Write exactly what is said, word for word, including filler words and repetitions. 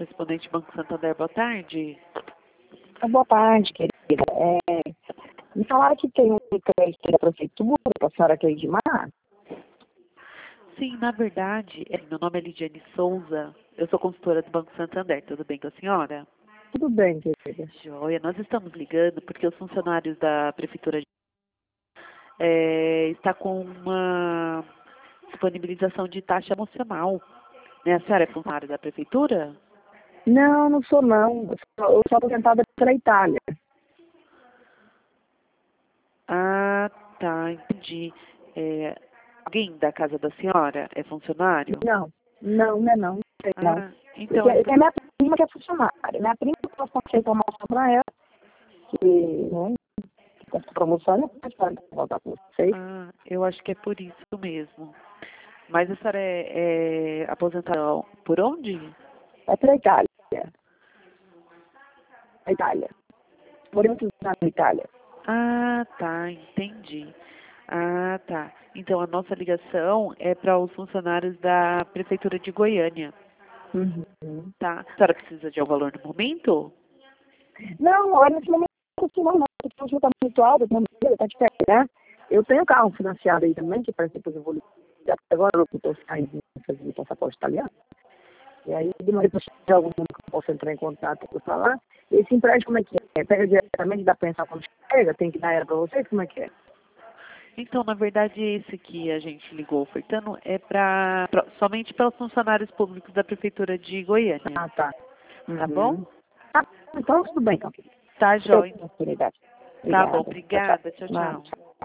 correspondente Banco Santander, boa tarde. Boa tarde, querida. É, me falaram que tem um crédito da prefeitura para a senhora Cleidmar. Sim, na verdade, é, meu nome é Lidiane Souza, eu sou consultora do Banco Santander, tudo bem com a senhora? Tudo bem, querida. Joia, nós estamos ligando porque os funcionários da prefeitura é, está com uma disponibilização de taxa emocional. Né? A senhora é funcionária da prefeitura? Não, não sou não. Eu sou, eu sou aposentada pela Itália. Ah, tá, entendi. É, alguém da casa da senhora é funcionário? Não, não, não é não. Não sei não. Ah, então Porque, é é minha prima que é funcionária. Minha prima que eu passei a informação para ela, que né, com essa promoção, eu pode voltar com vocês. Ah, eu acho que é por isso mesmo. Mas a senhora é, é aposentada por onde? É pela Itália. A Itália. Morei muitos anos na Itália. Ah, tá, entendi. Ah, tá. Então a nossa ligação é para os funcionários da Prefeitura de Goiânia, Uhum. tá? A senhora precisa de algum valor no momento? Não, olha, nesse momento assim, não, não, porque o juro está muito alto, não está de pegar. Eu tenho carro financiado aí também, que parece que depois eu vou ligar. Agora eu estou saindo de fazer passaporte italiano. E aí, demorei para chegar algum número que eu possa entrar em contato para falar. Esse empréstimo, como é que é? Pega diretamente da pensão quando chega? Tem que dar ela para vocês? Como é que é? Então, na verdade, esse que a gente ligou ofertando é para somente para os funcionários públicos da Prefeitura de Goiânia, Ah, tá. tá bom? Uhum. Tá, então tudo bem, então. Tá, Eu joia. tenho oportunidade. Tá bom, Obrigada. Tchau, tchau. obrigada. Tchau, Não, tchau. tchau.